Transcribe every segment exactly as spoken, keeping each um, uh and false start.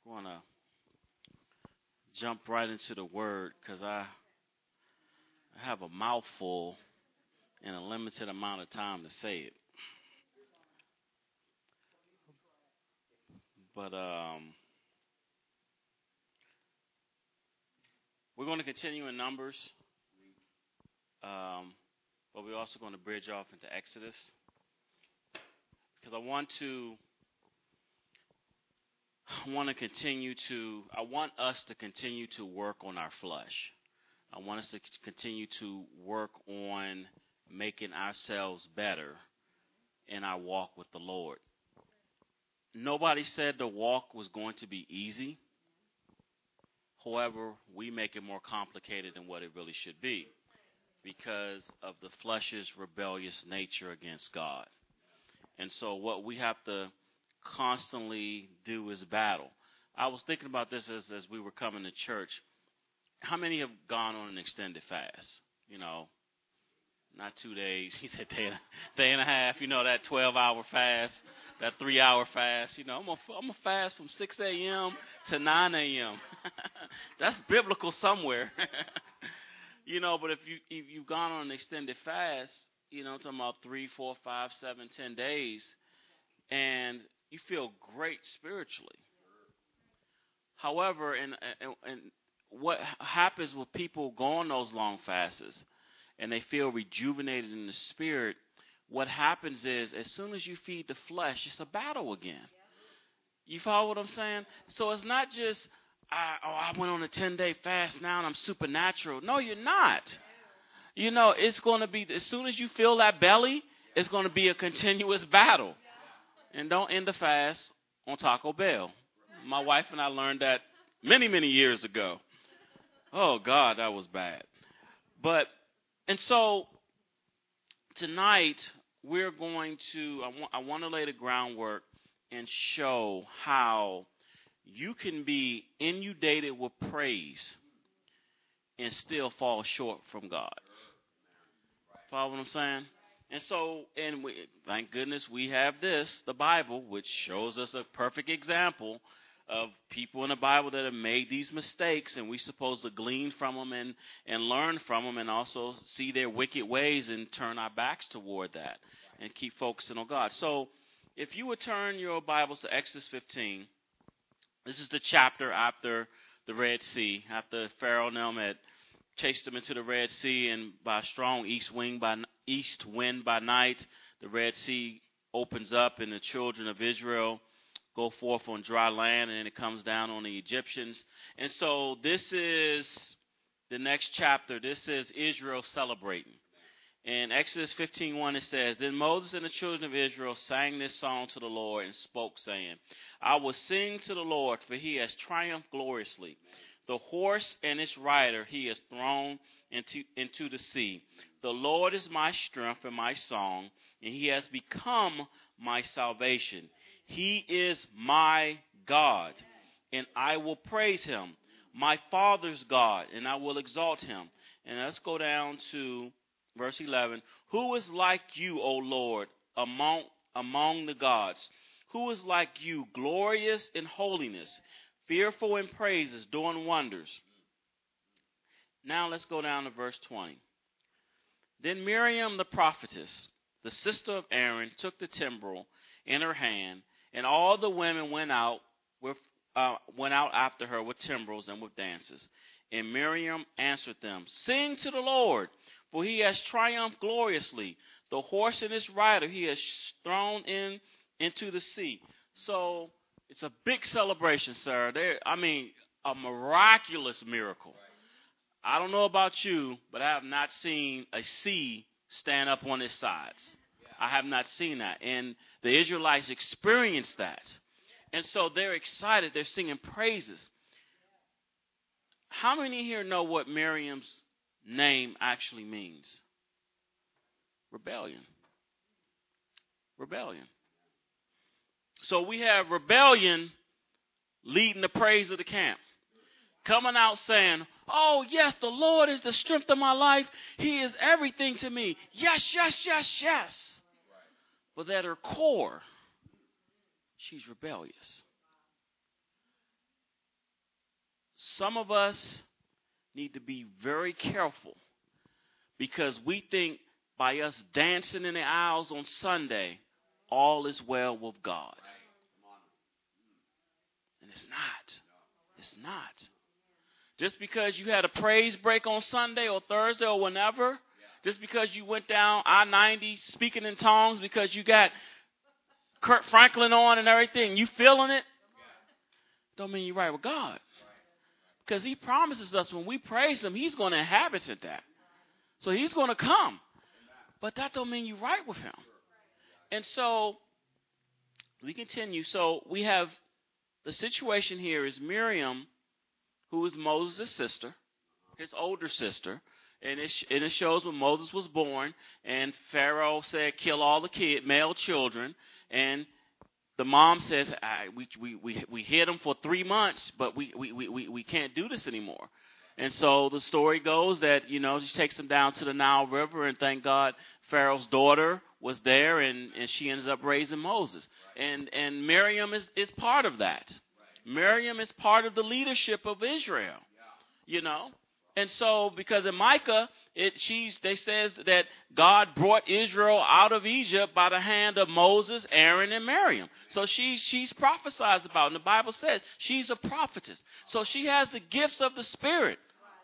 want to jump right into the word because I, I have a mouthful and a limited amount of time to say it. But um, we're going to continue in Numbers, um, but we're also going to bridge off into Exodus because I want to. I want to continue to, I want us to continue to work on our flesh. I want us to continue to work on making ourselves better in our walk with the Lord. Nobody said the walk was going to be easy. However, we make it more complicated than what it really should be because of the flesh's rebellious nature against God. And so what we have to constantly do is battle. I was thinking about this as, as we were coming to church. How many have gone on an extended fast? You know, not two days. He said day, day and a half. You know, that twelve-hour fast, that three-hour fast. You know, I'm gonna I'm gonna fast from six a.m. to nine a.m. That's biblical somewhere. You know, but if you if you've gone on an extended fast, you know, I'm talking about three, four, five, seven, ten days, and you feel great spiritually. However, and, and and what happens with people go on those long fasts and they feel rejuvenated in the spirit, what happens is as soon as you feed the flesh, it's a battle again. You follow what I'm saying? So it's not just, I, oh, I went on a ten-day fast now and I'm supernatural. No, you're not. You know, it's going to be, as soon as you feel that belly, it's going to be a continuous battle. And don't end the fast on Taco Bell. My wife and I learned that many, many years ago. Oh, God, that was bad. But, and so, tonight, we're going to, I want, I want to lay the groundwork and show how you can be inundated with praise and still fall short from God. Follow what I'm saying? And so, and we, thank goodness we have this, the Bible, which shows us a perfect example of people in the Bible that have made these mistakes, and we're supposed to glean from them and, and learn from them and also see their wicked ways and turn our backs toward that and keep focusing on God. So if you would turn your Bibles to Exodus fifteen, this is the chapter after the Red Sea, after Pharaoh and them had chased them into the Red Sea, and by a strong east wind by east wind by night, the Red Sea opens up, and the children of Israel go forth on dry land, and it comes down on the Egyptians. And so this is the next chapter. This is Israel celebrating. In Exodus fifteen one, it says, Then Moses and the children of Israel sang this song to the Lord and spoke, saying, I will sing to the Lord, for he has triumphed gloriously. The horse and its rider he has thrown into, into the sea. The Lord is my strength and my song, and he has become my salvation. He is my God, and I will praise him. My Father's God, and I will exalt him. And let's go down to verse eleven. Who is like you, O Lord, among, among the gods? Who is like you, glorious in holiness, fearful in praises, doing wonders? Now let's go down to verse twenty. Then Miriam the prophetess, the sister of Aaron, took the timbrel in her hand, and all the women went out with uh, went out after her with timbrels and with dances. And Miriam answered them, Sing to the Lord, for he has triumphed gloriously. The horse and his rider he has thrown in into the sea. So it's a big celebration, sir. There, I mean, a miraculous miracle. I don't know about you, but I have not seen a sea stand up on its sides. I have not seen that. And the Israelites experienced that. And so they're excited. They're singing praises. How many here know what Miriam's name actually means? Rebellion. Rebellion. So we have rebellion leading the praise of the camp. Coming out saying, oh, yes, the Lord is the strength of my life. He is everything to me. Yes, yes, yes, yes. But at her core, she's rebellious. some of us need to be very careful because we think by us dancing in the aisles on Sunday, all is well with God. And it's not. It's not. Just because you had a praise break on Sunday or Thursday or whenever, just because you went down I ninety speaking in tongues because you got Kurt Franklin on and everything, you feeling it, don't mean you're right with God. Because he promises us when we praise him, he's going to inhabit that. So he's going to come. But that don't mean you're right with him. And so we continue. So we have the situation here is Miriam, who is Moses' sister, his older sister. And it, and it shows when Moses was born, and Pharaoh said, kill all the kid, male children. And the mom says, I, we, we, we, we hid them for three months, but we, we, we, we can't do this anymore. And so the story goes that, you know, she takes them down to the Nile River, and thank God Pharaoh's daughter was there, and, and she ends up raising Moses. And, and Miriam is, is part of that. Miriam is part of the leadership of Israel, you know. And so, because in Micah, it she's they says that God brought Israel out of Egypt by the hand of Moses, Aaron, and Miriam. So she she's prophesied about, and the Bible says she's a prophetess. So she has the gifts of the Spirit,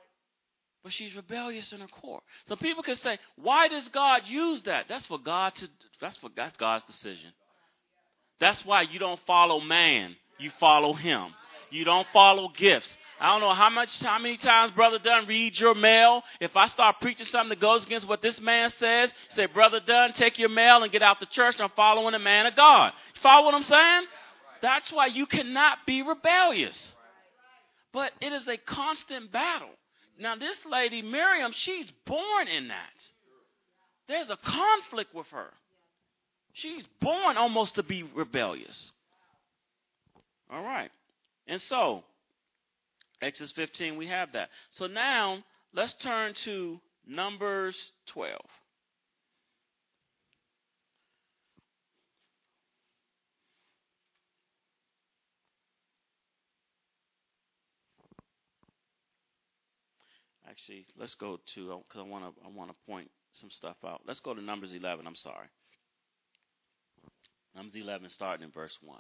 but she's rebellious in her core. So people can say, why does God use that? That's for God to. That's for that's God's decision. That's why you don't follow man, you follow Him. You don't follow gifts. I don't know how much, how many times Brother Dunn reads your mail. If I start preaching something that goes against what this man says, say, Brother Dunn, take your mail and get out the church. I'm following the man of God. You follow what I'm saying? That's why you cannot be rebellious. But it is a constant battle. Now, this lady, Miriam, she's born in that. There's a conflict with her. She's born almost to be rebellious. All right. And so, Exodus fifteen, we have that. So now, let's turn to Numbers twelve. Actually, let's go to, because I want to I want to point some stuff out. Let's go to Numbers eleven, I'm sorry. Numbers eleven, starting in verse one.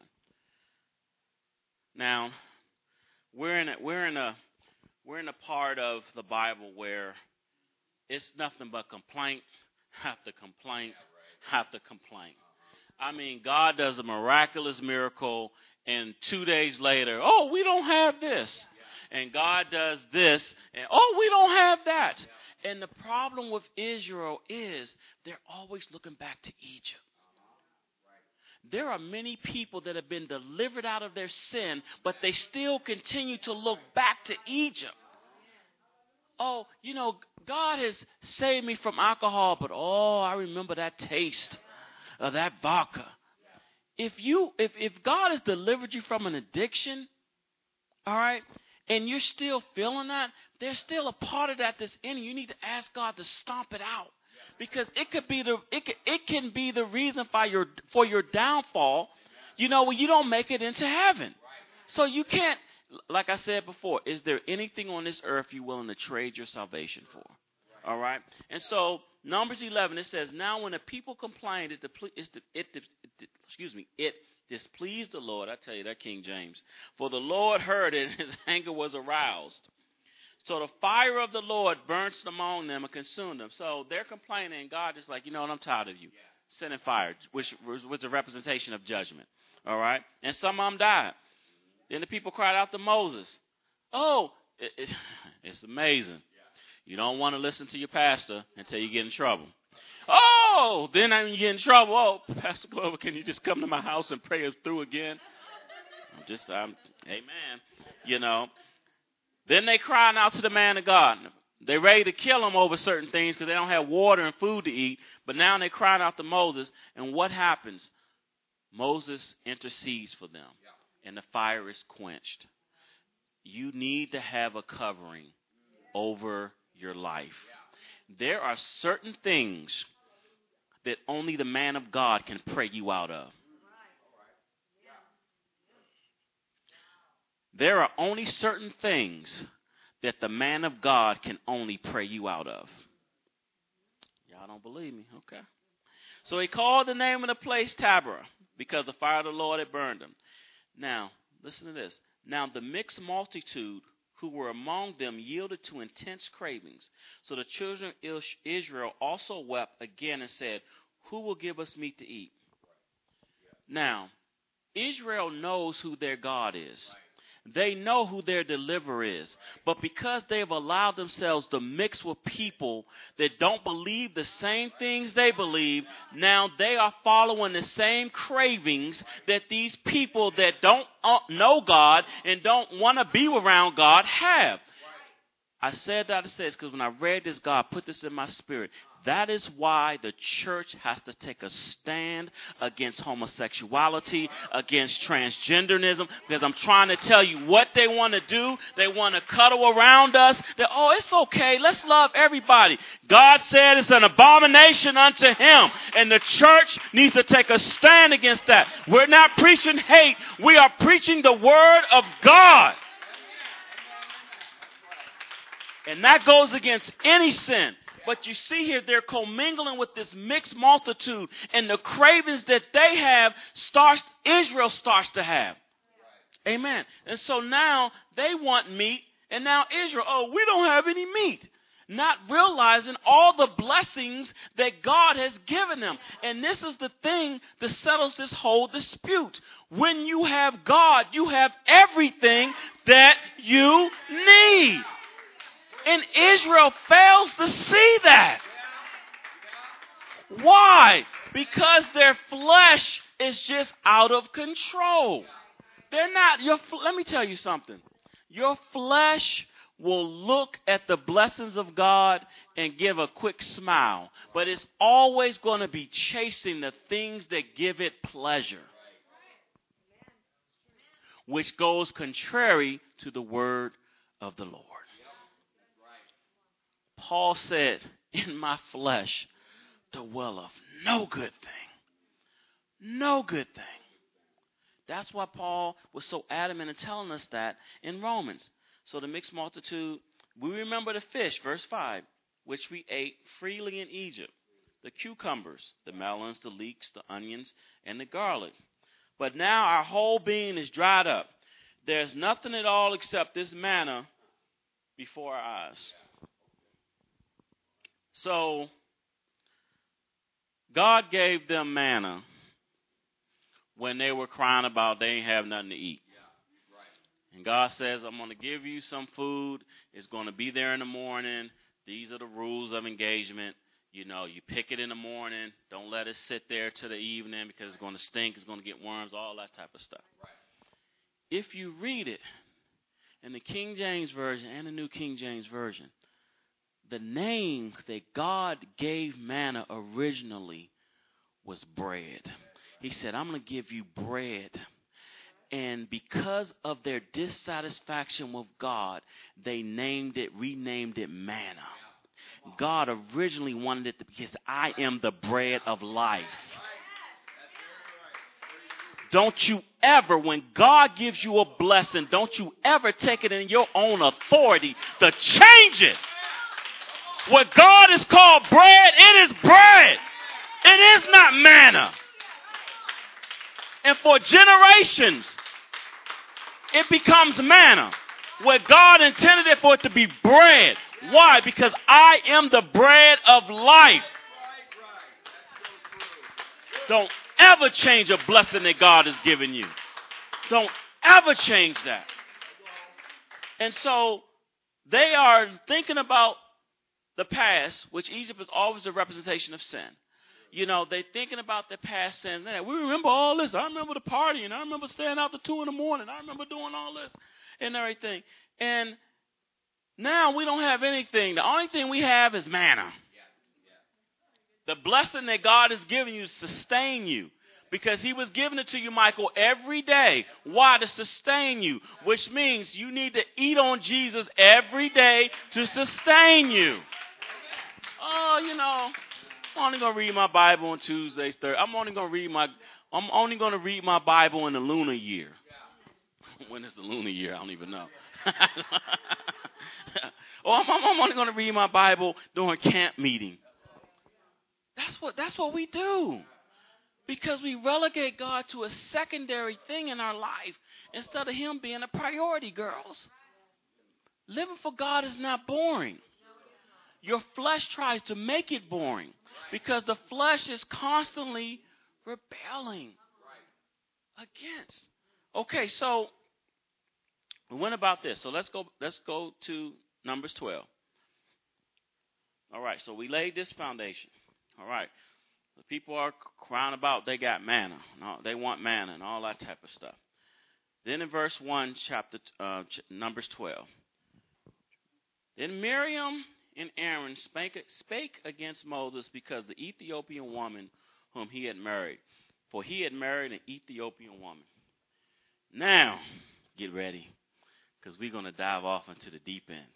Now, we're in a, we're in a we're in a part of the Bible where it's nothing but complaint after complaint after complaint. I mean, God does a miraculous miracle, and two days later, oh, we don't have this. And God does this, and oh, we don't have that. And the problem with Israel is they're always looking back to Egypt. There are many people that have been delivered out of their sin, but they still continue to look back to Egypt. Oh, you know, God has saved me from alcohol, but oh, I remember that taste of that vodka. If you, if, if God has delivered you from an addiction, all right, and you're still feeling that, there's still a part of that that's in you. You need to ask God to stomp it out. Because it could be the it can, it can be the reason for your for your downfall, you know, when you don't make it into heaven. So you can't, like I said before, is there anything on this earth you're willing to trade your salvation for? All right. And so Numbers eleven, it says, now when the people complained, it, it, it, it excuse me, it displeased the Lord. I tell you that, King James. For the Lord heard it, and his anger was aroused. So the fire of the Lord burns among them and consumed them. So they're complaining, and God is like, you know what, I'm tired of you. Sending fire, which was a representation of judgment. All right? And some of them died. Then the people cried out to Moses. Oh, it, it, it's amazing. You don't want to listen to your pastor until you get in trouble. Oh, then when you get in trouble, oh, Pastor Glover, can you just come to my house and pray us through again? I'm just, I'm, amen. You know. Then they crying out to the man of God. They're ready to kill him over certain things because they don't have water and food to eat. But now they're crying out to Moses. And what happens? Moses intercedes for them. And the fire is quenched. You need to have a covering over your life. There are certain things that only the man of God can pray you out of. There are only certain things that the man of God can only pray you out of. Y'all don't believe me? Okay. So he called the name of the place Taberah, because the fire of the Lord had burned him. Now, listen to this. Now the mixed multitude who were among them yielded to intense cravings. So the children of Israel also wept again and said, who will give us meat to eat? Now, Israel knows who their God is. They know who their deliverer is. But because they've allowed themselves to mix with people that don't believe the same things they believe, now they are following the same cravings that these people that don't know God and don't want to be around God have. I said that to say this because when I read this, God put this in my spirit. That is why the church has to take a stand against homosexuality, against transgenderism, because I'm trying to tell you what they want to do. They want to cuddle around us. That, oh, it's okay. Let's love everybody. God said it's an abomination unto him, and the church needs to take a stand against that. We're not preaching hate. We are preaching the word of God. And that goes against any sin. But you see here, they're commingling with this mixed multitude. And the cravings that they have, starts Israel starts to have. Amen. And so now they want meat. And now Israel, oh, we don't have any meat. Not realizing all the blessings that God has given them. And this is the thing that settles this whole dispute. When you have God, you have everything that you need. And Israel fails to see that. Why? Because their flesh is just out of control. They're not. Your, let me tell you something. Your flesh will look at the blessings of God and give a quick smile. But it's always going to be chasing the things that give it pleasure. Which goes contrary to the word of the Lord. Paul said, in my flesh dwelleth no good thing. No good thing. That's why Paul was so adamant in telling us that in Romans. So the mixed multitude, we remember the fish, verse five, which we ate freely in Egypt. The cucumbers, the melons, the leeks, the onions, and the garlic. But now our whole being is dried up. There's nothing at all except this manna before our eyes. So, God gave them manna when they were crying about they ain't have nothing to eat. And God says, I'm going to give you some food. It's going to be there in the morning. These are the rules of engagement. You know, you pick it in the morning. Don't let it sit there till the evening because it's going to stink. It's going to get worms, all that type of stuff. If you read it in the King James Version and the New King James Version, the name that God gave manna originally was bread. He said, I'm going to give you bread. And because of their dissatisfaction with God, they named it, renamed it manna. God originally wanted it to, because I am the bread of life. Don't you ever, when God gives you a blessing, don't you ever take it in your own authority to change it. What God is called bread, it is bread. It is not manna. And for generations, it becomes manna. Where God intended it for it to be bread. Why? Because I am the bread of life. Don't ever change a blessing that God has given you. Don't ever change that. And so they are thinking about the past, which Egypt is always a representation of sin. You know, they're thinking about their past sins. We remember all this. I remember the party, and I remember staying out till two in the morning. I remember doing all this and everything. And now we don't have anything. The only thing we have is manna. The blessing that God has given you to sustain you. Because he was giving it to you, Michael, every day. Why? To sustain you. Which means you need to eat on Jesus every day to sustain you. Oh, you know, I'm only going to read my Bible on Tuesdays, Thursdays. I'm only going to read my, I'm only going to read my Bible in the lunar year. When is the lunar year? I don't even know. Or I'm, I'm only going to read my Bible during camp meeting. That's what that's what we do. Because we relegate God to a secondary thing in our life instead of him being a priority, girls. Living for God is not boring. Your flesh tries to make it boring because the flesh is constantly rebelling against. Okay, so we went about this. So let's go let's go to Numbers twelve. All right, so we laid this foundation. All right. The people are crying about they got manna. No, they want manna and all that type of stuff. Then in verse one, chapter uh, Numbers twelve. Then Miriam and Aaron spake, spake against Moses because the Ethiopian woman whom he had married. For he had married an Ethiopian woman. Now, get ready, because we're going to dive off into the deep end.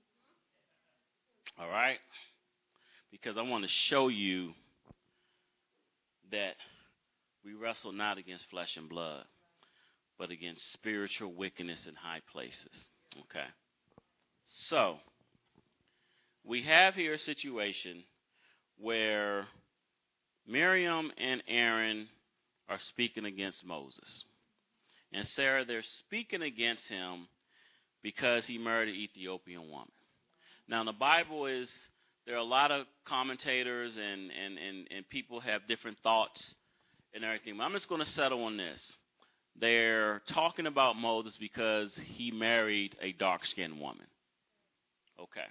All right? Because I want to show you that we wrestle not against flesh and blood, but against spiritual wickedness in high places. Okay. So, we have here a situation where Miriam and Aaron are speaking against Moses. And Sarah, they're speaking against him because he married an Ethiopian woman. Now, the Bible is, there are a lot of commentators and, and, and, and people have different thoughts and everything. But I'm just going to settle on this. They're talking about Moses because he married a dark-skinned woman. Okay.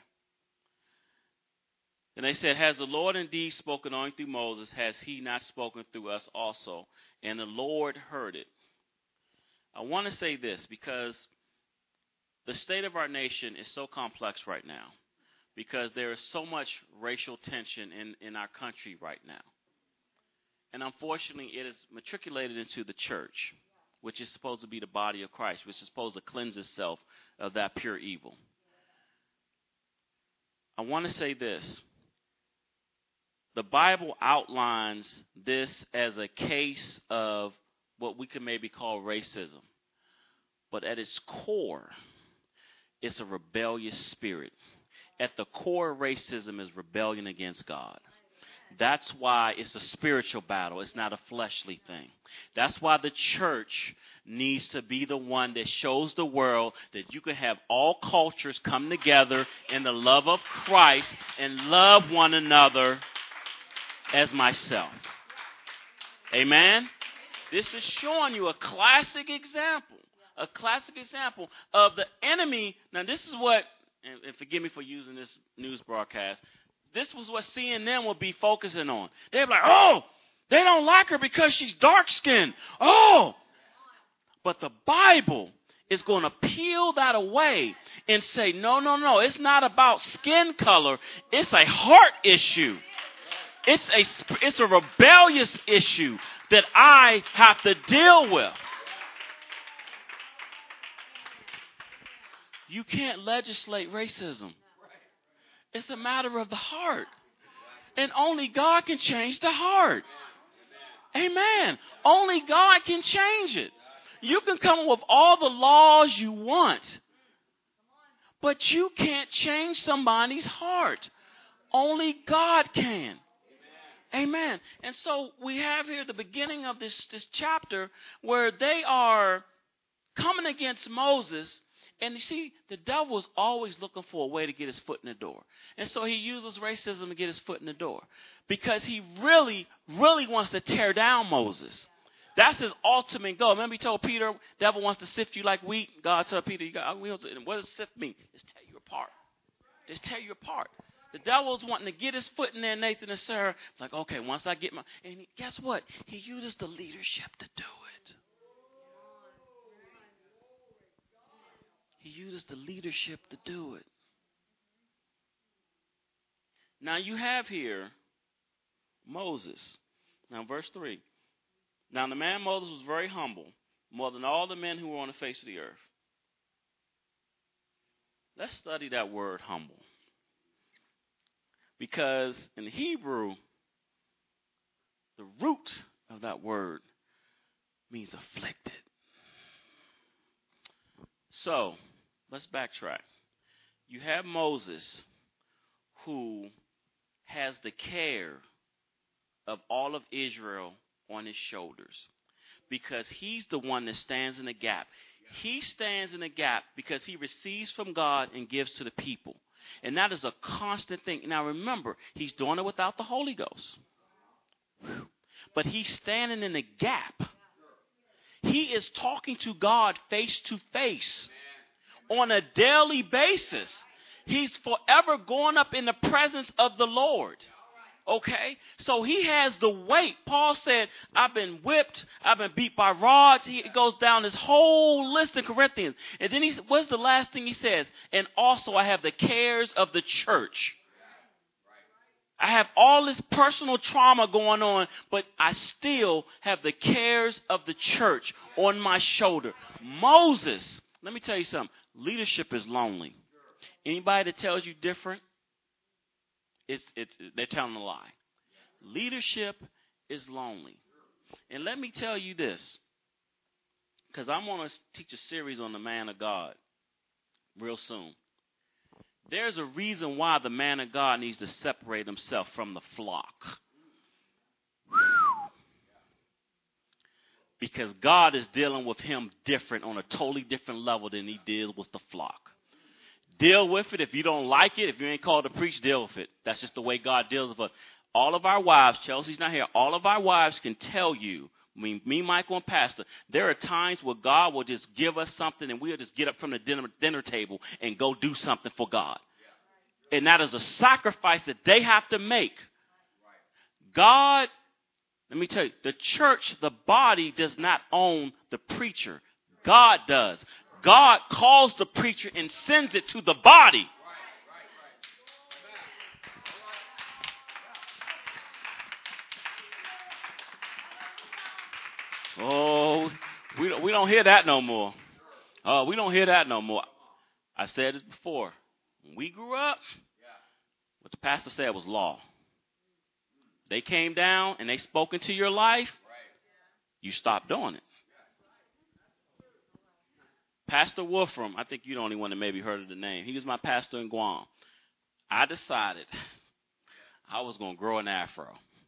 And they said, has the Lord indeed spoken only through Moses? Has he not spoken through us also? And the Lord heard it. I want to say this because the state of our nation is so complex right now. Because there is so much racial tension in, in our country right now. And unfortunately, it is matriculated into the church, which is supposed to be the body of Christ, which is supposed to cleanse itself of that pure evil. I want to say this. The Bible outlines this as a case of what we could maybe call racism. But at its core, it's a rebellious spirit. At the core, racism is rebellion against God. That's why it's a spiritual battle. It's not a fleshly thing. That's why the church needs to be the one that shows the world that you can have all cultures come together in the love of Christ and love one another as myself. Amen? This is showing you a classic example. A classic example of the enemy. Now, this is what... And, and forgive me for using this news broadcast. This was what C N N would be focusing on. They'd be like, oh, they don't like her because she's dark-skinned. Oh. But the Bible is going to peel that away and say, no, no, no. It's not about skin color. It's a heart issue. It's a, it's a rebellious issue that I have to deal with. You can't legislate racism. It's a matter of the heart. And only God can change the heart. Amen. Only God can change it. You can come up with all the laws you want, but you can't change somebody's heart. Only God can. Amen. And so we have here the beginning of this, this chapter where they are coming against Moses. And you see, the devil is always looking for a way to get his foot in the door. And so he uses racism to get his foot in the door. Because he really, really wants to tear down Moses. That's his ultimate goal. Remember he told Peter, devil wants to sift you like wheat. God said, Peter, you got, what does sift mean? Just tear you apart. Just tear you apart. The devil's wanting to get his foot in there, Nathan and Sarah. Like, okay, once I get my... And he, guess what? He uses the leadership to do it. He uses the leadership to do it. Now you have here Moses. Now verse three. Now the man Moses was very humble, more than all the men who were on the face of the earth. Let's study that word humble. Because in Hebrew, the root of that word means afflicted. So let's backtrack. You have Moses, who has the care of all of Israel on his shoulders, because he's the one that stands in the gap. He stands in the gap because he receives from God and gives to the people. And that is a constant thing. Now remember, he's doing it without the Holy Ghost. But he's standing in the gap. He is talking to God face to face on a daily basis. He's forever going up in the presence of the Lord. Okay? So he has the weight. Paul said, I've been whipped. I've been beat by rods. He goes down this whole list in Corinthians. And then he, what's the last thing he says? And also I have the cares of the church. I have all this personal trauma going on, but I still have the cares of the church on my shoulder. Moses, let me tell you something. Leadership is lonely. Anybody that tells you different, it's, it's, they're telling a lie. Leadership is lonely. And let me tell you this, because I'm going to teach a series on the man of God real soon. There's a reason why the man of God needs to separate himself from the flock. Because God is dealing with him different, on a totally different level than he deals with the flock. Deal with it. If you don't like it, if you ain't called to preach, deal with it. That's just the way God deals with us. All of our wives, Chelsea's not here, all of our wives can tell you, I mean, me, Michael, and Pastor, there are times where God will just give us something and we'll just get up from the dinner, dinner table and go do something for God. And that is a sacrifice that they have to make. God, let me tell you, the church, the body, does not own the preacher. God does. God calls the preacher and sends it to the body. Oh, we don't, we don't hear that no more. Oh, we don't hear that no more. I said this before. When we grew up, what the pastor said was law. They came down and they spoke into your life, you stopped doing it. Pastor Wolfram, I think you're the only one that maybe heard of the name. He was my pastor in Guam. I decided I was going to grow an afro.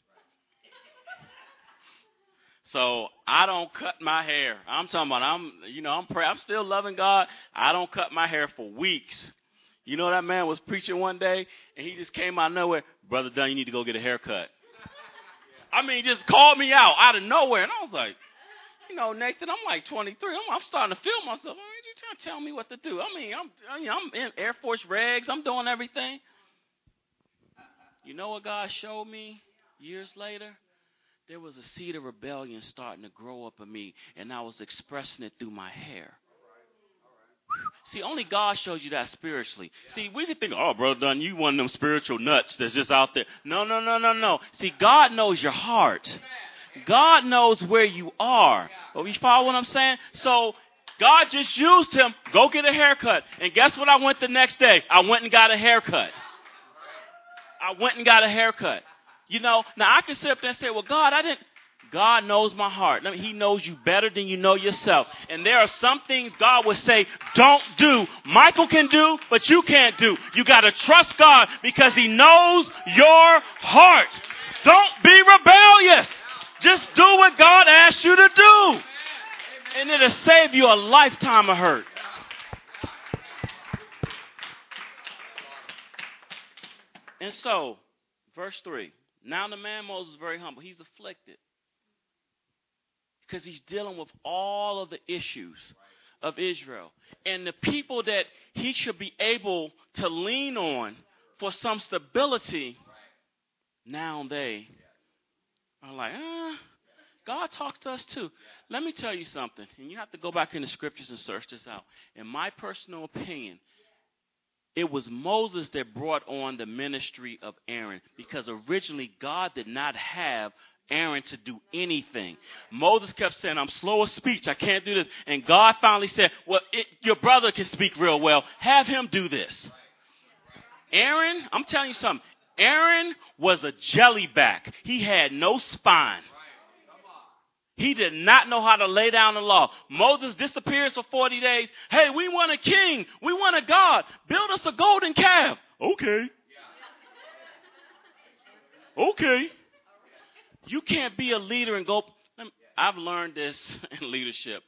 So I don't cut my hair. I'm talking about, I'm, you know, I'm pray- I'm still loving God. I don't cut my hair for weeks. You know, that man was preaching one day, and he just came out of nowhere. Brother Dunn, you need to go get a haircut. I mean, he just called me out out of nowhere. And I was like, you know, Nathan, I'm like twenty-three. I'm, I'm starting to feel myself. I mean, you trying to tell me what to do? I mean, I'm, I mean, I'm in Air Force regs. I'm doing everything. You know what God showed me years later? There was a seed of rebellion starting to grow up in me, and I was expressing it through my hair. See, only God shows you that spiritually. See, we can think, oh, Brother Dunn, you one of them spiritual nuts that's just out there. No, no, no, no, no. See, God knows your heart. God knows where you are. But you follow what I'm saying? So God just used him. Go get a haircut. And guess what I went the next day? I went and got a haircut. I went and got a haircut. You know, now I can sit up there and say, well, God, I didn't. God knows my heart. He knows you better than you know yourself. And there are some things God would say, don't do. Michael can do, but you can't do. You got to trust God because he knows your heart. Don't be rebellious. Just do what God asks you to do. And it'll save you a lifetime of hurt. And so, verse three. Now the man Moses is very humble. He's afflicted. Because he's dealing with all of the issues of Israel. And the people that he should be able to lean on for some stability, now they are like, ah, God talks to us too. Let me tell you something. And you have to go back in the scriptures and search this out. In my personal opinion, it was Moses that brought on the ministry of Aaron. Because originally God did not have Aaron to do anything. Moses kept saying, I'm slow of speech. I can't do this. And God finally said, well, it, your brother can speak real well. Have him do this. Aaron, I'm telling you something. Aaron was a jellyback. He had no spine. He did not know how to lay down the law. Moses disappears for forty days. Hey, we want a king. We want a God. Build us a golden calf. Okay. Okay. You can't be a leader and go. I've learned this in leadership.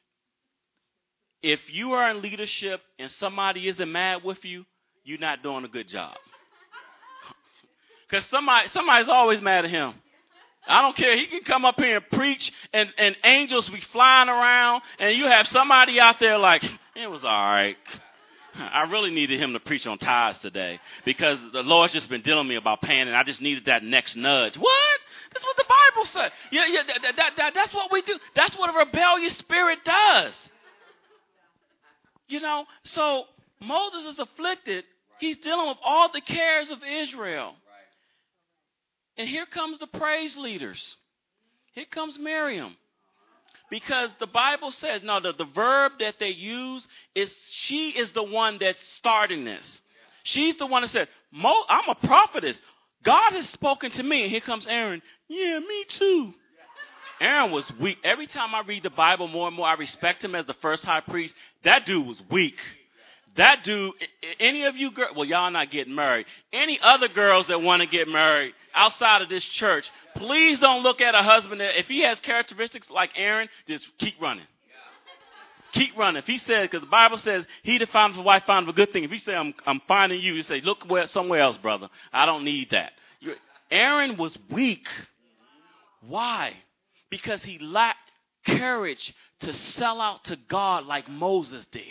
If you are in leadership and somebody isn't mad with you, you're not doing a good job. Because somebody, somebody's always mad at him. I don't care. He can come up here and preach, and, and angels be flying around, and you have somebody out there like, it was all right. I really needed him to preach on tithes today because the Lord's just been dealing with me about paying, and I just needed that next nudge. What? That's what the Bible said. Yeah, yeah, that, that, that, that's what we do. That's what a rebellious spirit does. You know, so Moses is afflicted. He's dealing with all the cares of Israel. And here comes the praise leaders. Here comes Miriam. Because the Bible says, no, the, the verb that they use is she is the one that's starting this. She's the one that said, Mo, I'm a prophetess. God has spoken to me. And here comes Aaron. Yeah, me too. Aaron was weak. Every time I read the Bible more and more, I respect him as the first high priest. That dude was weak. That dude, any of you girls, well, y'all not getting married. Any other girls that want to get married outside of this church, please don't look at a husband that, if he has characteristics like Aaron, just keep running. Keep running. If he says, because the Bible says, he that finds a wife finds a good thing. If he say, I'm, I'm finding you, you say, look where, somewhere else, brother. I don't need that. You're, Aaron was weak. Why? Because he lacked courage to sell out to God like Moses did.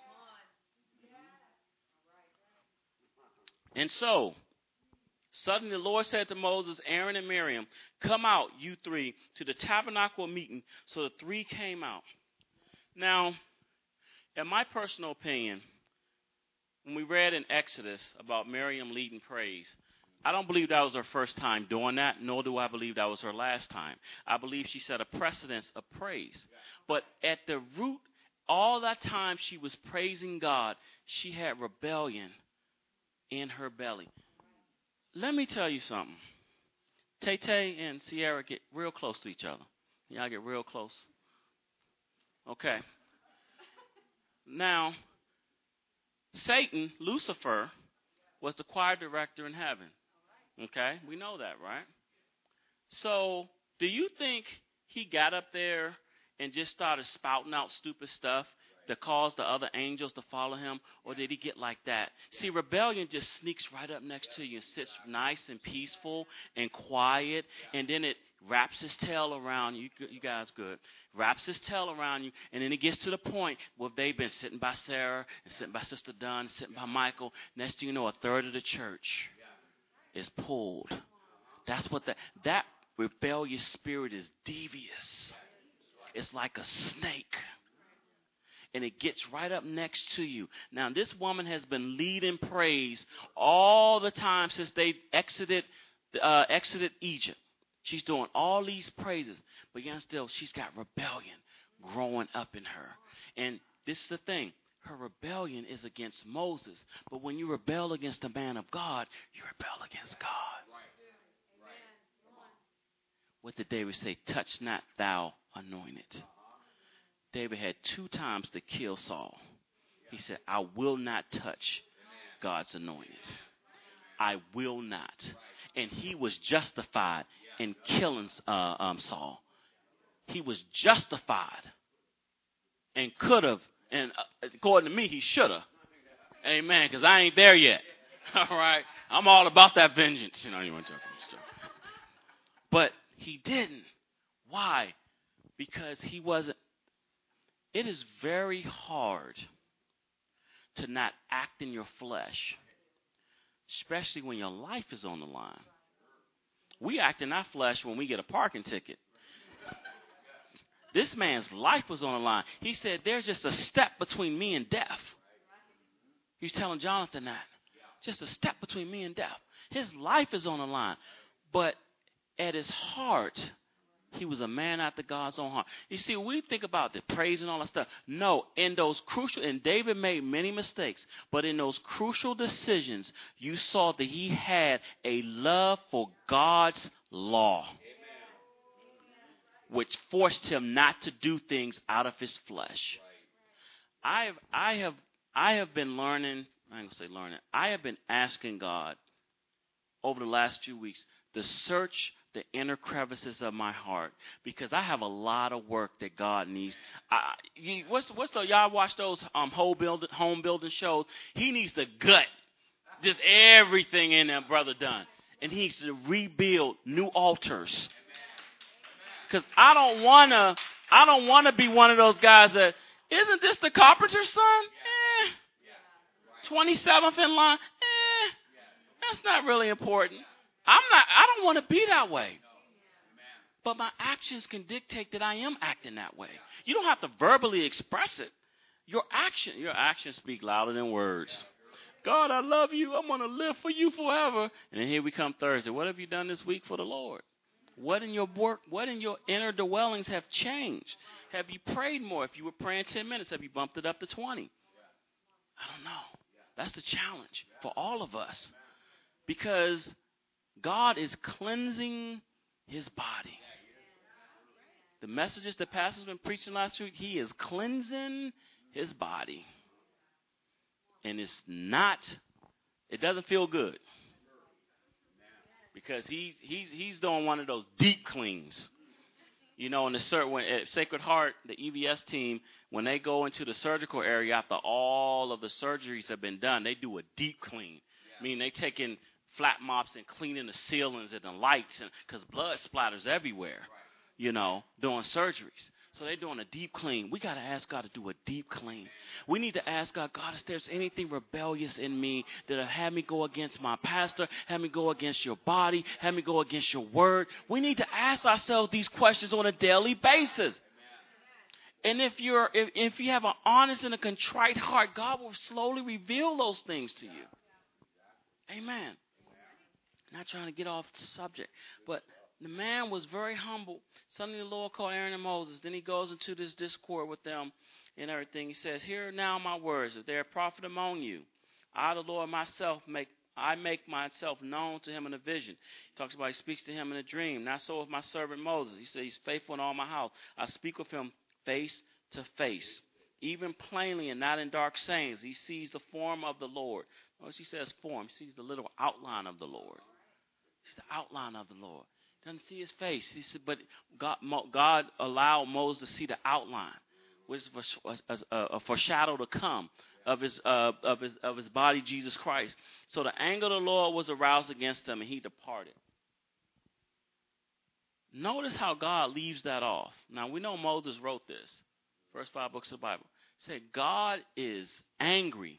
And so, suddenly the Lord said to Moses, Aaron, and Miriam, come out, you three, to the tabernacle meeting. So the three came out. Now, in my personal opinion, when we read in Exodus about Miriam leading praise, I don't believe that was her first time doing that, nor do I believe that was her last time. I believe she set a precedence of praise. But at the root, all that time she was praising God, she had rebellion in her belly. Let me tell you something. Tay-Tay and Sierra get real close to each other. Y'all get real close. Okay. Now, Satan, Lucifer, was the choir director in heaven. Okay? We know that, right? So, do you think he got up there and just started spouting out stupid stuff that caused the other angels to follow him? Or did he get like that? See, rebellion just sneaks right up next to you and sits nice and peaceful and quiet, and then it wraps his tail around you. You guys good. Wraps his tail around you, and then it gets to the point where they've been sitting by Sarah and sitting by Sister Dunn, sitting by Michael. Next thing you know, a third of the church is pulled. That's what that, that rebellious spirit is devious. It's like a snake. And it gets right up next to you. Now, this woman has been leading praise all the time since they exited uh, exited Egypt. She's doing all these praises. But yet still, she's got rebellion growing up in her. And this is the thing. Her rebellion is against Moses. But when you rebel against the man of God, you rebel against God. What did David say? Touch not thou anointed. David had two times to kill Saul. He said, I will not touch God's anointed. I will not. And he was justified in killing uh, um, Saul. He was justified and could have, and uh, according to me, he should have. Amen, because I ain't there yet. All right? I'm all about that vengeance. You know, you want to talk. But he didn't. Why? Because he wasn't. It is very hard to not act in your flesh, especially when your life is on the line. We act in our flesh when we get a parking ticket. This man's life was on the line. He said, there's just a step between me and death. He's telling Jonathan that. Just a step between me and death. His life is on the line. But at his heart, he was a man after God's own heart. You see, we think about the praise and all that stuff. No, in those crucial, and David made many mistakes, but in those crucial decisions, you saw that he had a love for God's law. which forced him not to do things out of his flesh. I have, I have, I have been learning. I ain't gonna say learning. I have been asking God over the last few weeks to search the inner crevices of my heart, because I have a lot of work that God needs. I, you, what's what's the y'all watch those um home building home building shows? He needs to gut just everything in there, brother, done, and he needs to rebuild new altars. Because I don't wanna, I don't wanna be one of those guys that, isn't this the carpenter's son? Eh. twenty-seventh in line. Eh. That's not really important. I'm not. I don't want to be that way. But my actions can dictate that I am acting that way. You don't have to verbally express it. Your action, your actions speak louder than words. God, I love you. I'm going to live for you forever. And then here we come Thursday. What have you done this week for the Lord? What in your work, what in your inner dwellings have changed? Have you prayed more? If you were praying ten minutes, have you bumped it up to twenty? I don't know. That's the challenge for all of us. Because God is cleansing his body. The messages that Pastor's been preaching last week, he is cleansing his body. And it's not, it doesn't feel good. Because he's he's he's doing one of those deep cleans. You know, in the cert, when at Sacred Heart, the E V S team, when they go into the surgical area after all of the surgeries have been done, they do a deep clean. Yeah. I mean, they take in flat mops and cleaning the ceilings and the lights, and because blood splatters everywhere, right. You know, doing surgeries. So they're doing a deep clean. We got to ask God to do a deep clean. We need to ask God, God, if there's anything rebellious in me that'll have me go against my pastor, have me go against your body, have me go against your word. We need to ask ourselves these questions on a daily basis. And if you're, if, if you have an honest and a contrite heart, God will slowly reveal those things to you. Amen. Not trying to get off the subject, but the man was very humble. Suddenly the Lord called Aaron and Moses. Then he goes into this discord with them and everything. He says, hear now my words. If there are a prophet among you, I, the Lord myself, make I make myself known to him in a vision. He talks about he speaks to him in a dream. Not so with my servant Moses. He says he's faithful in all my house. I speak with him face to face, even plainly and not in dark sayings. He sees the form of the Lord. Notice he says form. He sees the little outline of the Lord. He's the outline of the Lord. Doesn't see his face. He said, but God, God allowed Moses to see the outline, which was a, a, a foreshadow to come of his uh, of his of his body, Jesus Christ. So the anger of the Lord was aroused against him, and he departed. Notice how God leaves that off. Now we know Moses wrote this, first five books of the Bible. He said God is angry,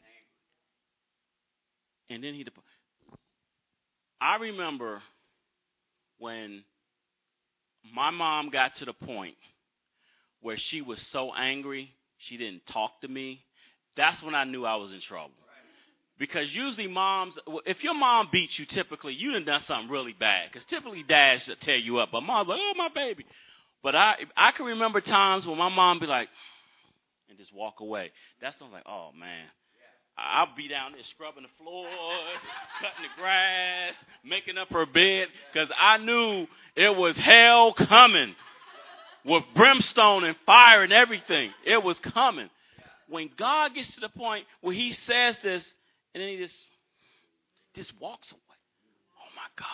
and then he departed. I remember when my mom got to the point where she was so angry she didn't talk to me, that's when I knew I was in trouble. Because usually moms, if your mom beats you, typically you done done something really bad. Because typically dads should tear you up. But mom's like, oh, my baby. But I I can remember times when my mom be like, and just walk away. That's when I was like, oh, man. I'll be down there scrubbing the floors, cutting the grass, making up her bed, because I knew it was hell coming with brimstone and fire and everything. It was coming. When God gets to the point where he says this, and then he just, just walks away. Oh, my God.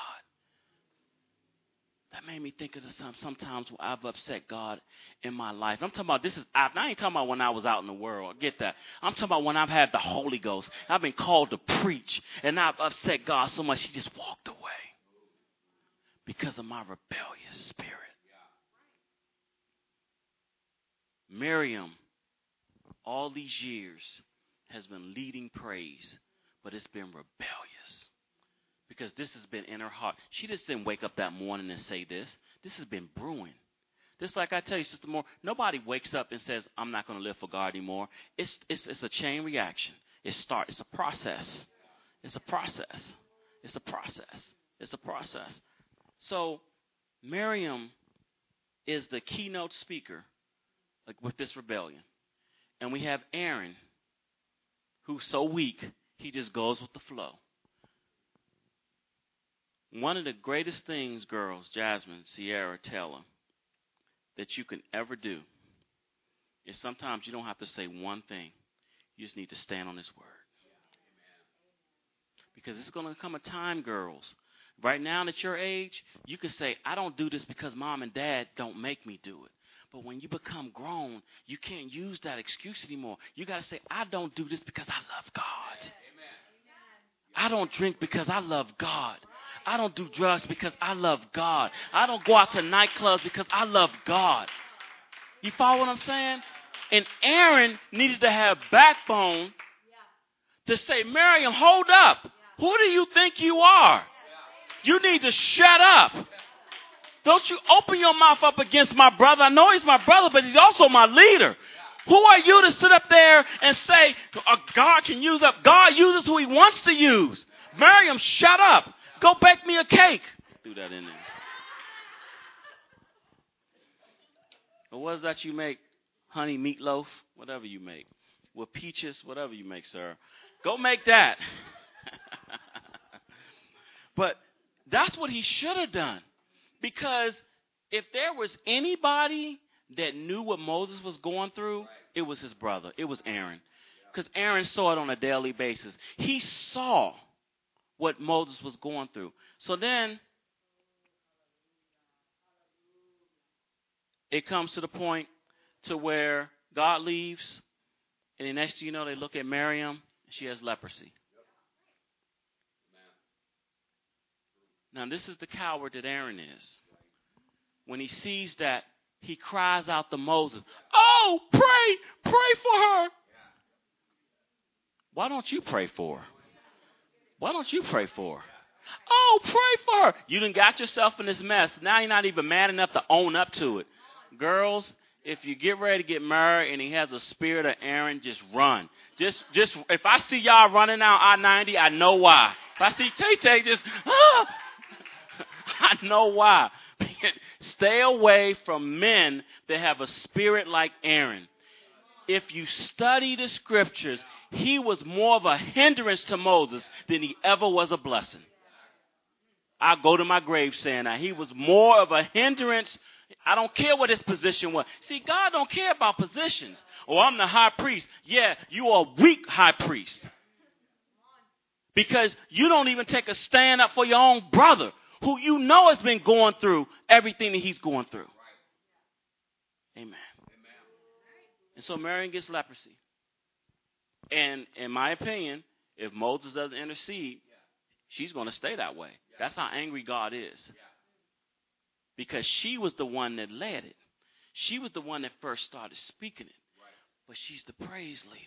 That made me think of the some, sometimes when I've upset God in my life. I'm talking about this is, I ain't talking about when I was out in the world. Get that. I'm talking about when I've had the Holy Ghost. I've been called to preach, and I've upset God so much he just walked away because of my rebellious spirit. Miriam, all these years, has been leading praise, but it's been rebellious. Because this has been in her heart. She just didn't wake up that morning and say this. This has been brewing. Just like I tell you, Sister Moore, nobody wakes up and says, I'm not going to live for God anymore. It's, it's, it's a chain reaction. It start. It's a process. It's a process. It's a process. It's a process. So Miriam is the keynote speaker like, with this rebellion. And we have Aaron, who's so weak, he just goes with the flow. One of the greatest things, girls, Jasmine, Sierra, Taylor, that you can ever do is sometimes you don't have to say one thing. You just need to stand on His word. Because it's going to come a time, girls. Right now at your age, you can say, I don't do this because mom and dad don't make me do it. But when you become grown, you can't use that excuse anymore. You got to say, I don't do this because I love God. I don't drink because I love God. I don't do drugs because I love God. I don't go out to nightclubs because I love God. You follow what I'm saying? And Aaron needed to have backbone to say, Miriam, hold up. Who do you think you are? You need to shut up. Don't you open your mouth up against my brother. I know he's my brother, but he's also my leader. Who are you to sit up there and say, oh, God can use up? God uses who he wants to use. Miriam, shut up. Go bake me a cake. Do that in there. Or what is that you make? Honey meatloaf? Whatever you make. With peaches? Whatever you make, sir. Go make that. But that's what he should have done. Because if there was anybody that knew what Moses was going through, it was his brother. It was Aaron. Because Aaron saw it on a daily basis. He saw what Moses was going through. So then it comes to the point to where God leaves, and the next thing you know, they look at Miriam, and she has leprosy. Now, this is the coward that Aaron is. When he sees that, he cries out to Moses, oh, pray, pray for her. Why don't you pray for her? Why don't you pray for her? Oh, pray for her. You done got yourself in this mess. Now you're not even man enough to own up to it. Girls, if you get ready to get married and he has a spirit of Aaron, just run. Just, just if I see y'all running down I ninety, I know why. If I see Tay-Tay, just, ah, I know why. Stay away from men that have a spirit like Aaron. If you study the scriptures, he was more of a hindrance to Moses than he ever was a blessing. I go to my grave saying that. He was more of a hindrance. I don't care what his position was. See, God don't care about positions. Oh, I'm the high priest. Yeah, you are a weak high priest. Because you don't even take a stand up for your own brother, who you know has been going through everything that he's going through. Amen. And so Miriam gets leprosy. And in my opinion, if Moses doesn't intercede, she's going to stay that way. That's how angry God is. Because she was the one that led it. She was the one that first started speaking it. But she's the praise leader.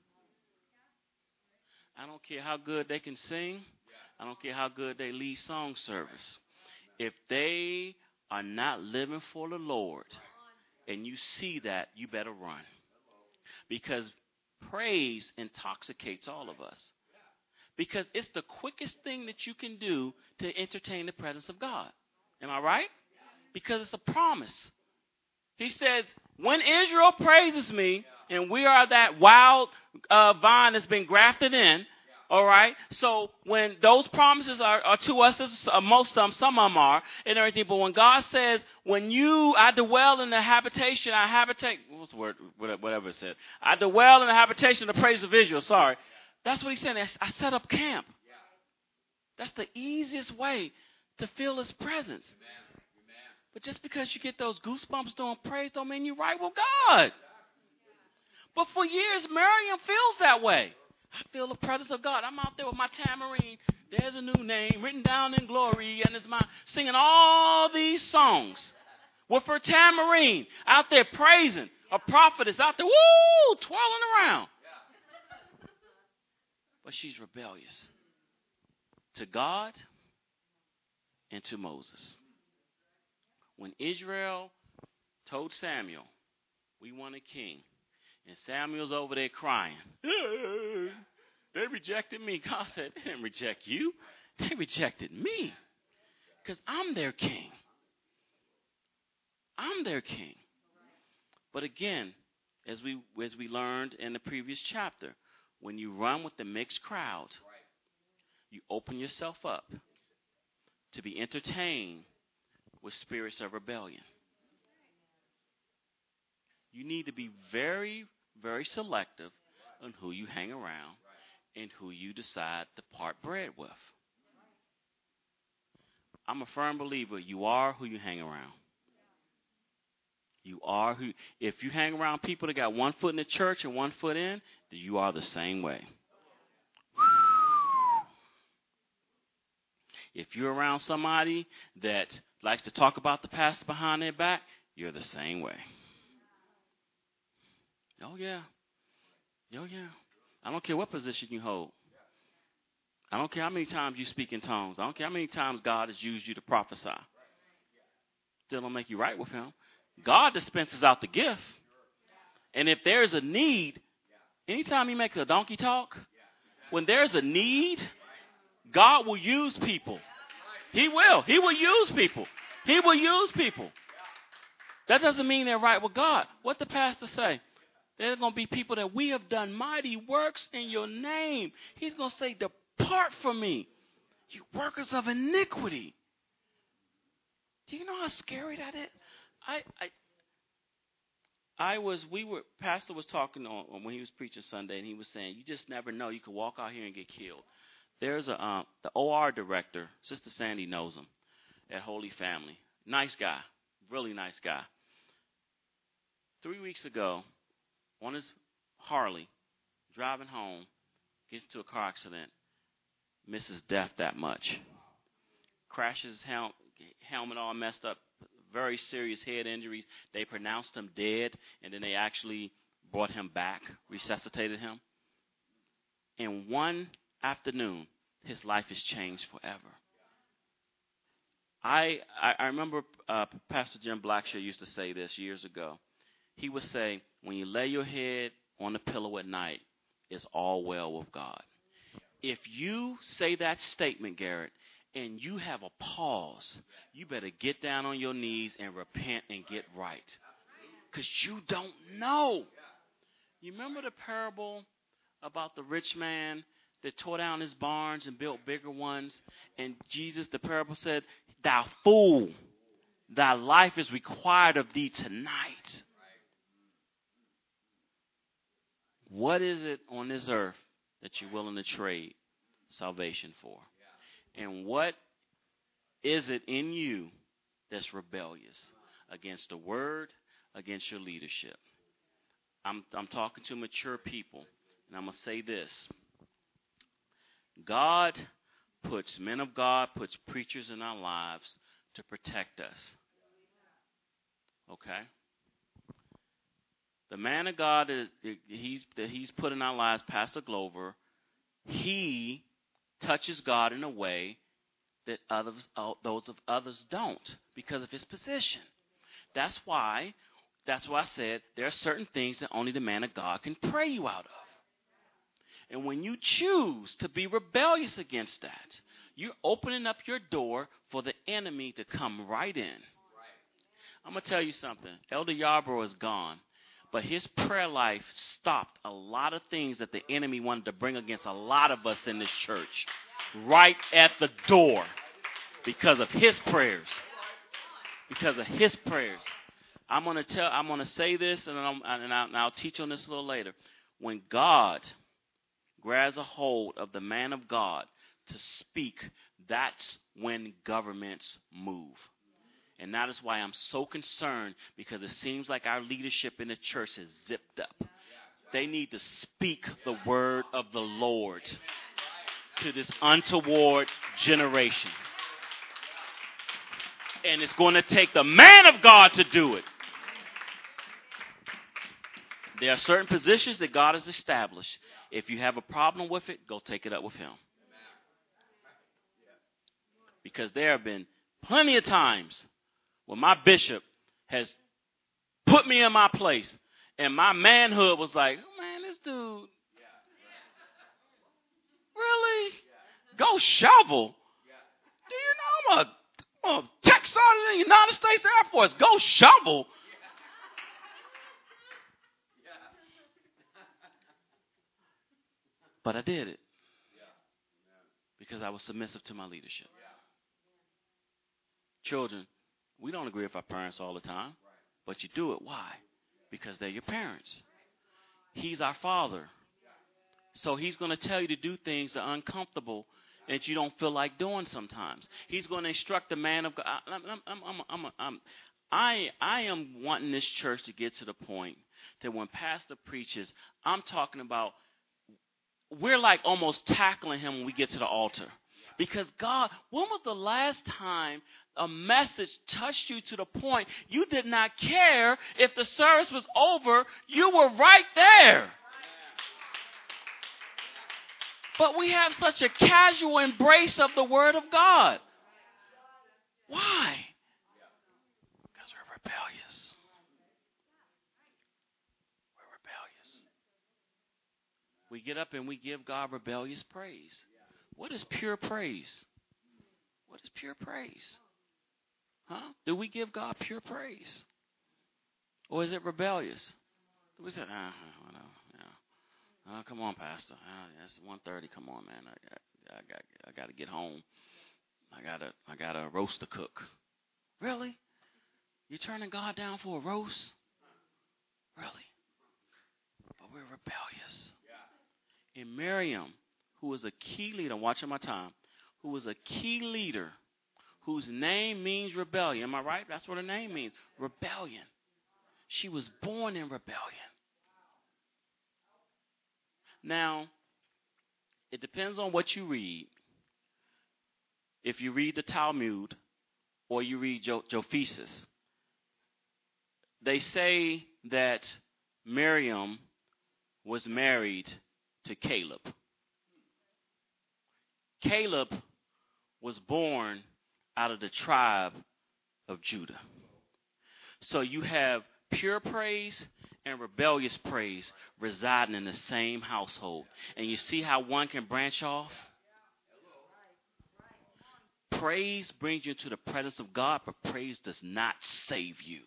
I don't care how good they can sing. I don't care how good they lead song service. If they are not living for the Lord, and you see that, you better run. Because praise intoxicates all of us. Because it's the quickest thing that you can do to entertain the presence of God. Am I right? Because it's a promise. He says, when Israel praises me, and we are that wild uh, vine that's been grafted in, all right? So when those promises are, are to us, uh, most of them, some of them are, and everything. But when God says, when you, I dwell in the habitation, I habitate, what's the word, whatever it said. I dwell in the habitation of the praise of Israel, sorry. That's what he's saying. I set up camp. That's the easiest way to feel his presence. But just because you get those goosebumps doing praise don't mean you're right with God. But for years, Miriam feels that way. I feel the presence of God. I'm out there with my tambourine. There's a new name written down in glory. And it's my singing all these songs with her tambourine out there praising. A prophet is out there, woo, twirling around. But she's rebellious to God and to Moses. When Israel told Samuel, we want a king, and Samuel's over there crying, they rejected me. God said, they didn't reject you. They rejected me because I'm their king. I'm their king. But again, as we as we learned in the previous chapter, when you run with the mixed crowd, you open yourself up to be entertained with spirits of rebellion. You need to be very, very selective on who you hang around and who you decide to part bread with. I'm a firm believer you are who you hang around. You are who, if you hang around people that got one foot in the church and one foot in, then you are the same way. If you're around somebody that likes to talk about the pastor behind their back, you're the same way. Oh, yeah. Oh, yeah. I don't care what position you hold. I don't care how many times you speak in tongues. I don't care how many times God has used you to prophesy. Still don't make you right with him. God dispenses out the gift. And if there's a need, anytime he makes a donkey talk, when there's a need, God will use people. He will. He will use people. He will use people. That doesn't mean they're right with God. What the pastor say? There's going to be people that we have done mighty works in your name. He's going to say, depart from me, you workers of iniquity. Do you know how scary that is? I, I, I was, we were, pastor was talking on when he was preaching Sunday, and he was saying, you just never know. You could walk out here and get killed. There's a, um, the O R director, Sister Sandy knows him, at Holy Family. Nice guy, really nice guy. Three weeks ago, on his Harley, driving home, gets into a car accident, misses death that much. Crashes his hel- helmet all messed up, very serious head injuries. They pronounced him dead, and then they actually brought him back, resuscitated him. In one afternoon, his life has changed forever. I I, I remember uh, Pastor Jim Blackshear used to say this years ago. He would say, when you lay your head on the pillow at night, it's all well with God. If you say that statement, Garrett, and you have a pause, you better get down on your knees and repent and get right. Because you don't know. You remember the parable about the rich man that tore down his barns and built bigger ones? And Jesus, the parable said, thou fool, thy life is required of thee tonight. What is it on this earth that you're willing to trade salvation for? And what is it in you that's rebellious against the word, against your leadership? I'm, I'm talking to mature people, and I'm going to say this. God puts, men of God puts preachers in our lives to protect us. Okay? The man of God that he's, that he's put in our lives, Pastor Glover, he touches God in a way that others, those of others don't because of his position. That's why, that's why I said there are certain things that only the man of God can pray you out of. And when you choose to be rebellious against that, you're opening up your door for the enemy to come right in. I'm going to tell you something. Elder Yarbrough is gone. But his prayer life stopped a lot of things that the enemy wanted to bring against a lot of us in this church. Right at the door. Because of his prayers. Because of his prayers. I'm going to tell, I'm going to say this, and, I'm, and, I'll, and I'll teach on this a little later. When God grabs a hold of the man of God to speak, that's when governments move. And that is why I'm so concerned, because it seems like our leadership in the church is zipped up. They need to speak the word of the Lord to this untoward generation. And it's going to take the man of God to do it. There are certain positions that God has established. If you have a problem with it, go take it up with him. Because there have been plenty of times when my bishop has put me in my place, and my manhood was like, oh, man, this dude, really? Go shovel? Do you know I'm a, I'm a tech sergeant in the United States Air Force? Go shovel? But I did it because I was submissive to my leadership. Children, we don't agree with our parents all the time, but you do it. Why? Because they're your parents. He's our Father. So he's going to tell you to do things that are uncomfortable that you don't feel like doing sometimes. He's going to instruct the man of God. I'm, I'm, I'm, I'm, I'm, I, I am wanting this church to get to the point that when pastor preaches, I'm talking about, we're like almost tackling him when we get to the altar. Because God, when was the last time a message touched you to the point you did not care if the service was over, you were right there? But we have such a casual embrace of the Word of God. Why? Because we're rebellious. We're rebellious. We get up and we give God rebellious praise. What is pure praise? What is pure praise? Huh? Do we give God pure praise? Or is it rebellious? Do we say, ah, uh, no, no. Oh, come on, Pastor. Oh, it's one thirty. Come on, man. I got, I got, I got to get home. I gotta, I got a roast to cook. Really? You're turning God down for a roast? Really? But we're rebellious. And Miriam, who was a key leader, I'm watching my time, who was a key leader, whose name means rebellion. Am I right? That's what her name means. Rebellion. She was born in rebellion. Now, it depends on what you read. If you read the Talmud or you read jo- Josephus, they say that Miriam was married to Caleb. Caleb was born out of the tribe of Judah. So you have pure praise and rebellious praise residing in the same household. And you see how one can branch off? Praise brings you to the presence of God, but praise does not save you.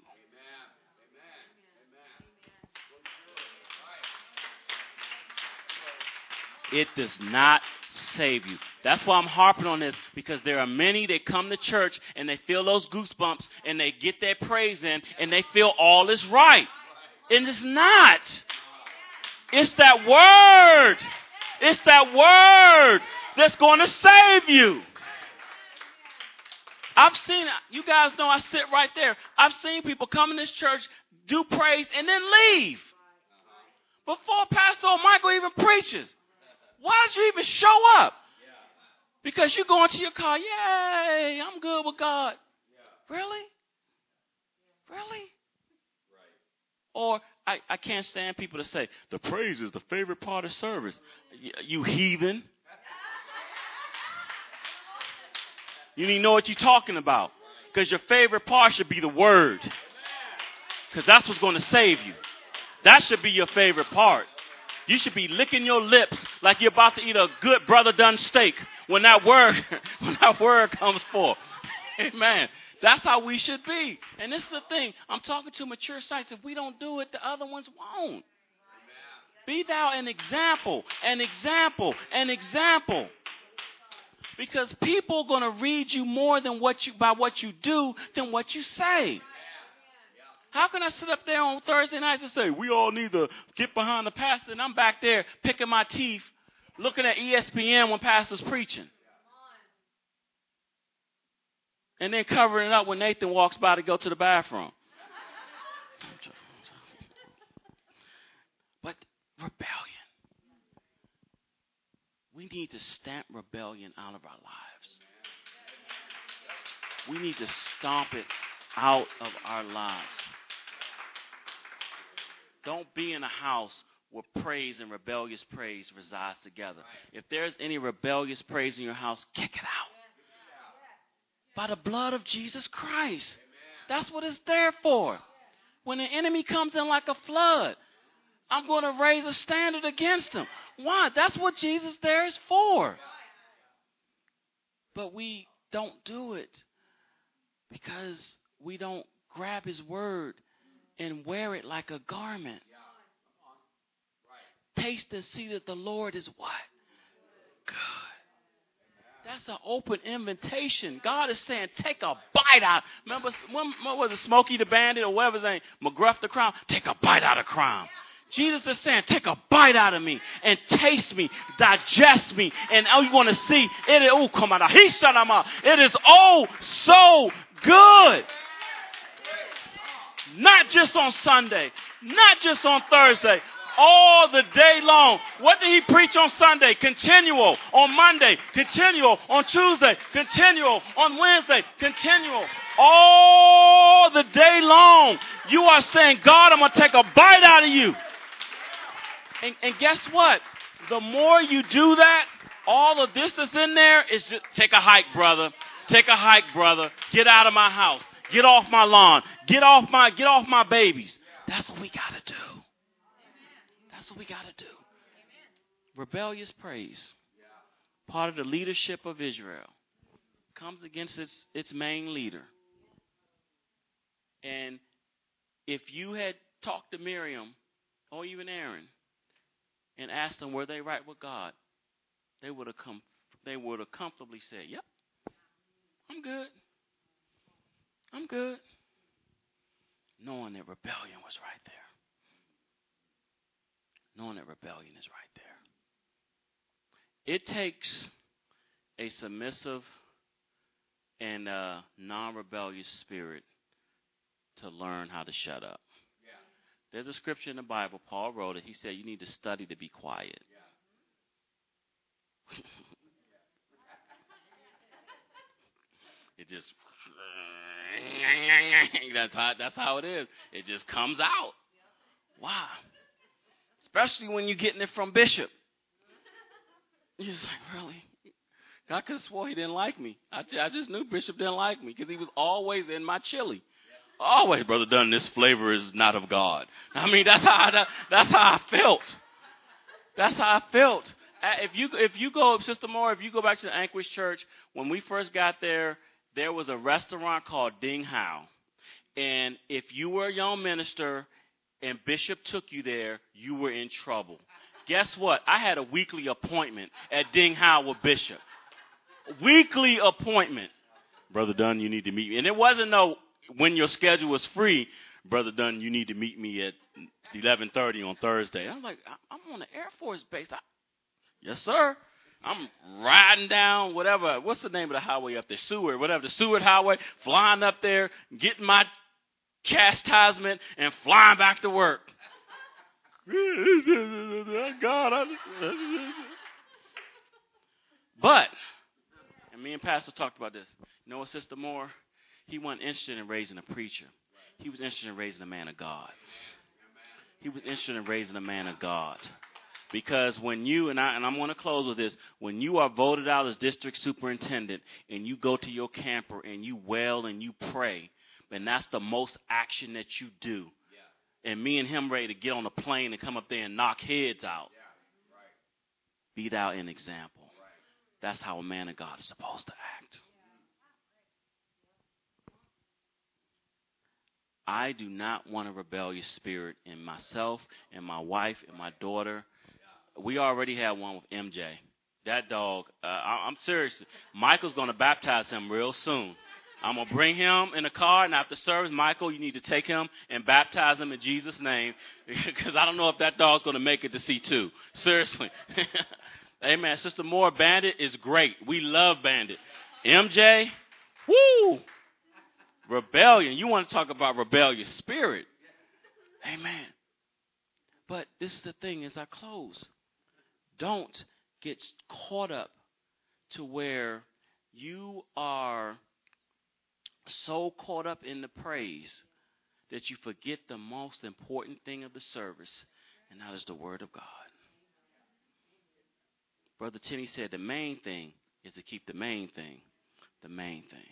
It does not save you. That's why I'm harping on this, because there are many that come to church and they feel those goosebumps and they get their praise in and they feel all is right. And it's not. It's that word. It's that word that's going to save you. I've seen, you guys know I sit right there. I've seen people come in this church, do praise, and then leave. Before Pastor Michael even preaches. Why did you even show up? Because you go into your car, yay, I'm good with God. Really? Really? Or I, I can't stand people to say, the praise is the favorite part of service. You, you heathen. You need to know what you're talking about. Because your favorite part should be the word. Because that's what's going to save you. That should be your favorite part. You should be licking your lips like you're about to eat a good brother done steak when that word, when that word comes forth. Amen. That's how we should be. And this is the thing. I'm talking to mature saints. If we don't do it, the other ones won't. Be thou an example, an example, an example. Because people are going to read you more than what you by what you do than what you say. How can I sit up there on Thursday nights and say, we all need to get behind the pastor, and I'm back there picking my teeth, looking at E S P N when pastor's preaching. And then covering it up when Nathan walks by to go to the bathroom. But rebellion. We need to stamp rebellion out of our lives. We need to stomp it out of our lives. Don't be in a house where praise and rebellious praise resides together. If there's any rebellious praise in your house, kick it out. By the blood of Jesus Christ. That's what it's there for. When the enemy comes in like a flood, I'm going to raise a standard against him. Why? That's what Jesus there is for. But we don't do it because we don't grab his word and wear it like a garment. Taste and see that the Lord is what? Good. That's an open invitation. God is saying, take a bite out. Remember, when, what was it, Smokey the Bandit or whatever his name, McGruff the Crown? Take a bite out of crime. Jesus is saying, take a bite out of me and taste me, digest me, and all you want to see, it is, oh, come on, he shut him up. It is oh so good. Not just on Sunday, not just on Thursday, all the day long. What did he preach on Sunday? Continual. On Monday, continual. On Tuesday, continual. On Wednesday, continual. All the day long. You are saying, God, I'm going to take a bite out of you. And, and guess what? The more you do that, all of this that's in there is just take a hike, brother. Take a hike, brother. Get out of my house. Get off my lawn. Get off my, get off my babies. That's what we got to do. That's what we got to do. Rebellious praise, part of the leadership of Israel, comes against its, its main leader. And if you had talked to Miriam or even Aaron and asked them were they right with God, they would have come. They would have comfortably said, "Yep, I'm good. I'm good," knowing that rebellion was right there. Knowing that rebellion is right there. It takes a submissive and a non-rebellious spirit to learn how to shut up. Yeah. There's a scripture in the Bible, Paul wrote it. He said you need to study to be quiet. Yeah. It just, that's how, that's how it is. It just comes out. Wow. Especially when you're getting it from Bishop. You're just like, really? God could have swore he didn't like me. I, I just knew Bishop didn't like me because he was always in my chili. Always, Brother Dunn, this flavor is not of God. I mean, that's how I, that's how I felt. That's how I felt. If you if you go, Sister Moore, if you go back to the Anchorage Church, when we first got there, there was a restaurant called Ding Hao. And if you were a young minister and Bishop took you there, you were in trouble. Guess what? I had a weekly appointment at Ding Hao with Bishop. Weekly appointment. Brother Dunn, you need to meet me. And it wasn't no, when your schedule was free, Brother Dunn, you need to meet me at eleven thirty on Thursday. I'm like, I'm on the Air Force base. I, yes, sir. I'm riding down whatever. What's the name of the highway up there? Seward, whatever. The Seward Highway. Flying up there, getting my chastisement, and flying back to work. God, I... But, and me and Pastor talked about this. You know what, Sister Moore? He wasn't interested in raising a preacher. He was interested in raising a man of God. He was interested in raising a man of God. Because when you, and, I, and I'm going to close with this, when you are voted out as district superintendent and you go to your camper and you wail and you pray, and that's the most action that you do. Yeah. And me and him ready to get on a plane and come up there and knock heads out. Yeah. Right. Be thou an example. Right. That's how a man of God is supposed to act. I do not want a rebellious spirit in myself and my wife and my daughter. We already had one with M J. That dog, uh, I, I'm serious. Michael's going to baptize him real soon. I'm going to bring him in a car, and after service, Michael, you need to take him and baptize him in Jesus' name, because I don't know if that dog's going to make it to C two. Seriously. Amen. Sister Moore, Bandit is great. We love Bandit. M J, woo! Rebellion. You want to talk about rebellious spirit. Amen. But this is the thing as I close. Don't get caught up to where you are so caught up in the praise that you forget the most important thing of the service, and that is the Word of God. Brother Tenney said the main thing is to keep the main thing the main thing.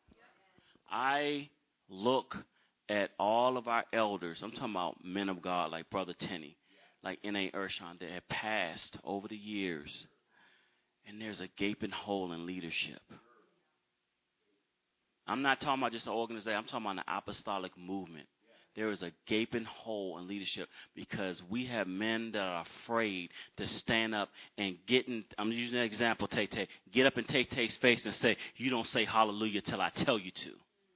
I look at all of our elders. I'm talking about men of God like Brother Tenney, like N A Ershon, that have passed over the years, and there's a gaping hole in leadership. I'm not talking about just an organization. I'm talking about an apostolic movement There is a gaping hole in leadership because we have men that are afraid to stand up and get in. I'm using an example, Tay Tay. Get up in Tay Tay's face and say, you don't say hallelujah till I tell you to.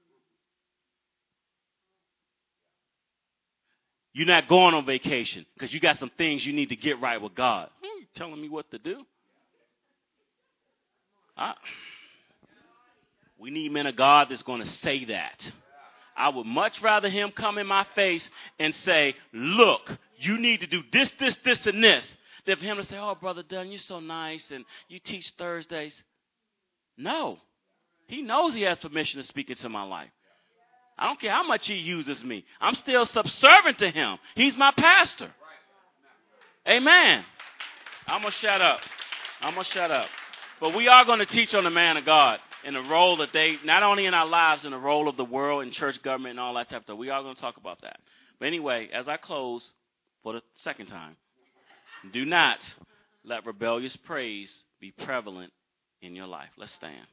You're not going on vacation because you got some things you need to get right with God. Hmm, you telling me what to do? I, we need men of God that's going to say that. I would much rather him come in my face and say, look, you need to do this, this, this, and this, than for him to say, oh, Brother Dunn, you're so nice, and you teach Thursdays. No. He knows he has permission to speak into my life. I don't care how much he uses me. I'm still subservient to him. He's my pastor. Amen. I'm going to shut up. I'm going to shut up. But we are going to teach on the man of God in the role that they, not only in our lives, in the role of the world and church government and all that type of stuff. We are going to talk about that. But anyway, as I close for the second time, do not let rebellious praise be prevalent in your life. Let's stand.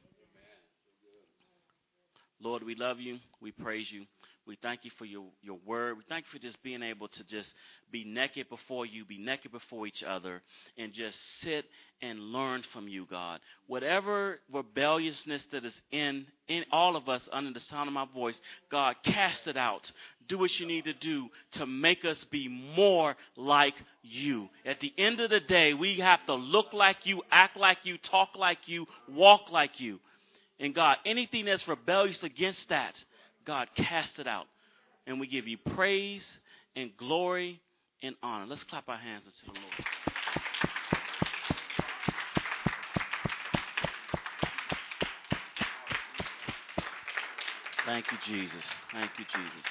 Lord, we love you. We praise you. We thank you for your, your word. We thank you for just being able to just be naked before you, be naked before each other, and just sit and learn from you, God. Whatever rebelliousness that is in, in all of us under the sound of my voice, God, cast it out. Do what you need to do to make us be more like you. At the end of the day, we have to look like you, act like you, talk like you, walk like you. And God, anything that's rebellious against that, God, cast it out. And we give you praise and glory and honor. Let's clap our hands unto the Lord. Thank you, Jesus. Thank you, Jesus.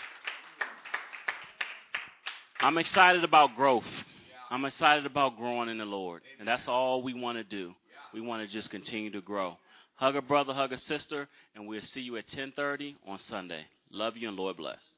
I'm excited about growth. I'm excited about growing in the Lord. And that's all we want to do. We want to just continue to grow. Hug a brother, hug a sister, and we'll see you at ten thirty on Sunday. Love you and Lord bless.